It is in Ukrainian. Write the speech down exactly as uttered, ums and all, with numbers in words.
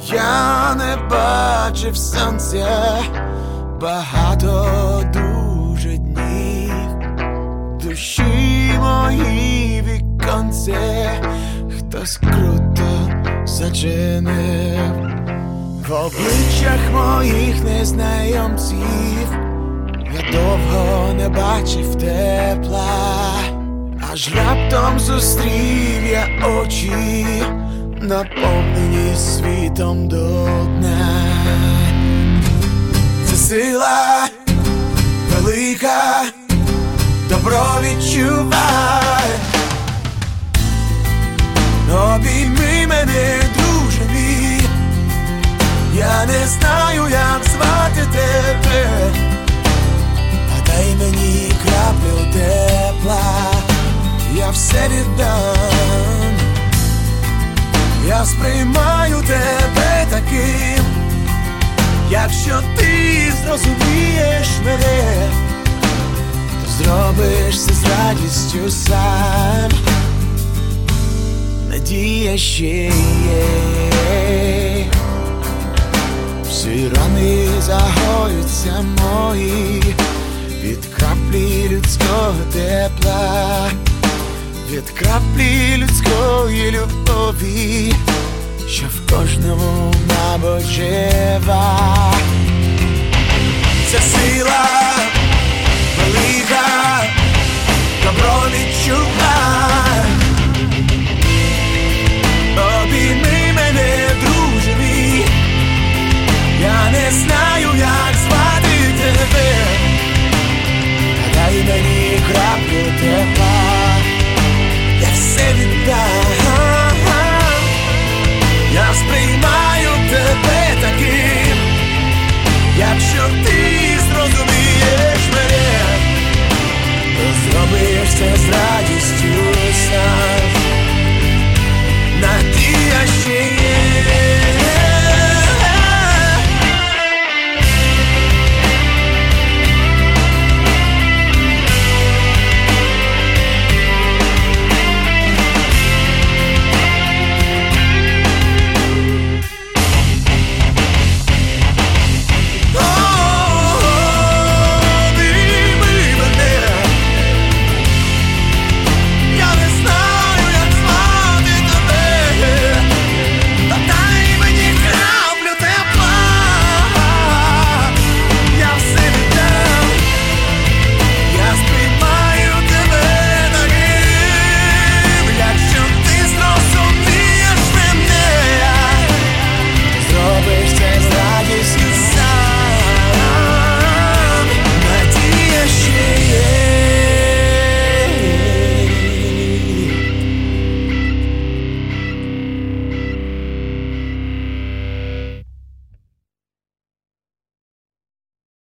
Я не бачив сонця багато дуже днів. Душі мої віконце хтось круто зачинив. В обличчях моїх незнайомців я довго не бачив тепла, аж раптом зустрів я очі, наповнені світом до дна. Це сила велика, добро відчувай. Обійми мене, друже мій, я не знаю, як звати тебе, а дай мені краплю тепла, я все віддам. Я сприймаю тебе таким, якщо ти зрозумієш мене, то зробиш це з радістю сам. Надія ще є, всі рани загоються мої від краплі людського тепла, від краплі людської любові, що в кожному, мабуть, жива. Це сила велика, добро відчувай.